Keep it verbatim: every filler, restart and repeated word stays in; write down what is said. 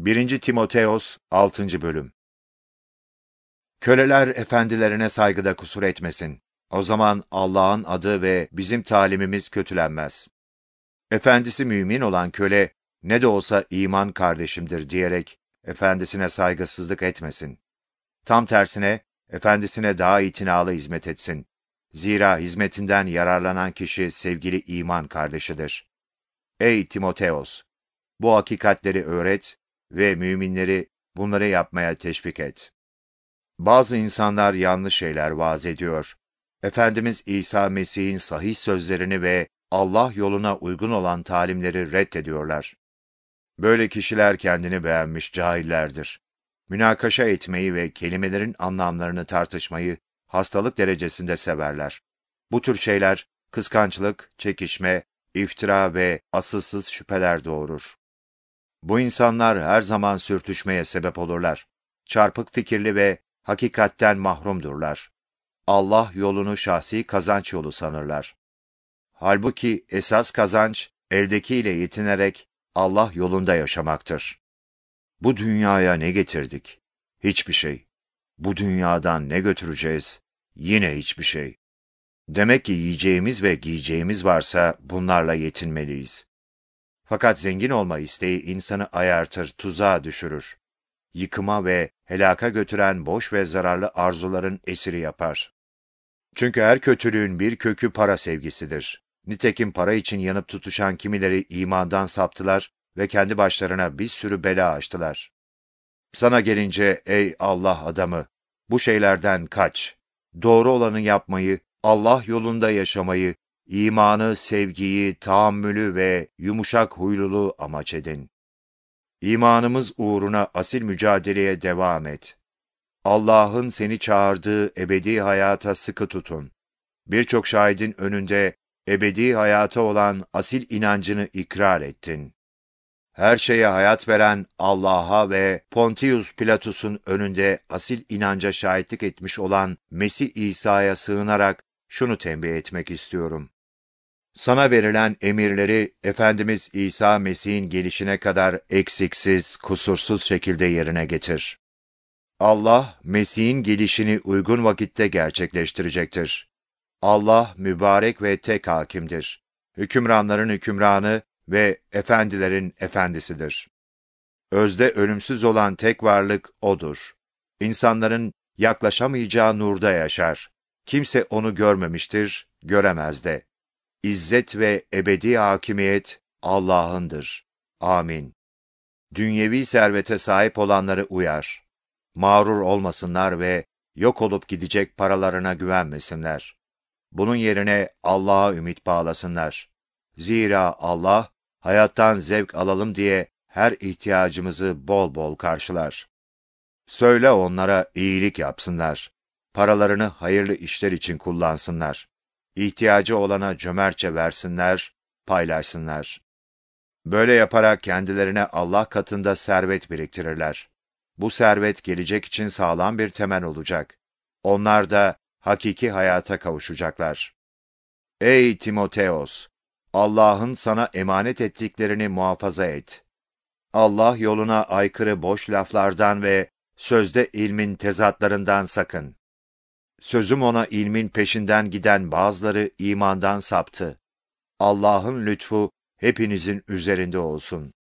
birinci Timoteos altıncı bölüm. Köleler efendilerine saygıda kusur etmesin. O zaman Allah'ın adı ve bizim talimimiz kötülenmez. Efendisi mümin olan köle, ne de olsa iman kardeşimdir diyerek, efendisine saygısızlık etmesin. Tam tersine, efendisine daha itinalı hizmet etsin. Zira hizmetinden yararlanan kişi sevgili iman kardeşidir. Ey Timoteos! Bu hakikatleri öğret ve müminleri bunları yapmaya teşvik et. Bazı insanlar yanlış şeyler vaaz ediyor. Efendimiz İsa Mesih'in sahih sözlerini ve Allah yoluna uygun olan talimleri reddediyorlar. Böyle kişiler kendini beğenmiş cahillerdir. Münakaşa etmeyi ve kelimelerin anlamlarını tartışmayı hastalık derecesinde severler. Bu tür şeyler kıskançlık, çekişme, iftira ve asılsız şüpheler doğurur. Bu insanlar her zaman sürtüşmeye sebep olurlar. Çarpık fikirli ve hakikatten mahrumdurlar. Allah yolunu şahsi kazanç yolu sanırlar. Halbuki esas kazanç, eldekiyle yetinerek Allah yolunda yaşamaktır. Bu dünyaya ne getirdik? Hiçbir şey. Bu dünyadan ne götüreceğiz? Yine hiçbir şey. Demek ki yiyeceğimiz ve giyeceğimiz varsa bunlarla yetinmeliyiz. Fakat zengin olma isteği insanı ayartır, tuzağa düşürür. Yıkıma ve helaka götüren boş ve zararlı arzuların esiri yapar. Çünkü her kötülüğün bir kökü para sevgisidir. Nitekim para için yanıp tutuşan kimileri imandan saptılar ve kendi başlarına bir sürü bela açtılar. Sana gelince ey Allah adamı, bu şeylerden kaç. Doğru olanı yapmayı, Allah yolunda yaşamayı, imanı, sevgiyi, tahammülü ve yumuşak huyluluğu amaç edin. İmanımız uğruna asil mücadeleye devam et. Allah'ın seni çağırdığı ebedi hayata sıkı tutun. Birçok şahidin önünde ebedi hayata olan asil inancını ikrar ettin. Her şeye hayat veren Allah'a ve Pontius Pilatus'un önünde asil inanca şahitlik etmiş olan Mesih İsa'ya sığınarak şunu tembih etmek istiyorum. Sana verilen emirleri Efendimiz İsa Mesih'in gelişine kadar eksiksiz, kusursuz şekilde yerine getir. Allah, Mesih'in gelişini uygun vakitte gerçekleştirecektir. Allah, mübarek ve tek hakimdir. Hükümranların hükümranı ve efendilerin efendisidir. Özde ölümsüz olan tek varlık O'dur. İnsanların yaklaşamayacağı nurda yaşar. Kimse onu görmemiştir, göremez de. İzzet ve ebedi hakimiyet Allah'ındır. Amin. Dünyevi servete sahip olanları uyar. Mağrur olmasınlar ve yok olup gidecek paralarına güvenmesinler. Bunun yerine Allah'a ümit bağlasınlar. Zira Allah, hayattan zevk alalım diye her ihtiyacımızı bol bol karşılar. Söyle onlara iyilik yapsınlar. Paralarını hayırlı işler için kullansınlar. İhtiyacı olana cömertçe versinler, paylaşsınlar. Böyle yaparak kendilerine Allah katında servet biriktirirler. Bu servet gelecek için sağlam bir temel olacak. Onlar da hakiki hayata kavuşacaklar. Ey Timoteos! Allah'ın sana emanet ettiklerini muhafaza et. Allah yoluna aykırı boş laflardan ve sözde ilmin tezatlarından sakın. Sözüm ona ilmin peşinden giden bazıları imandan saptı. Allah'ın lütfu hepinizin üzerinde olsun.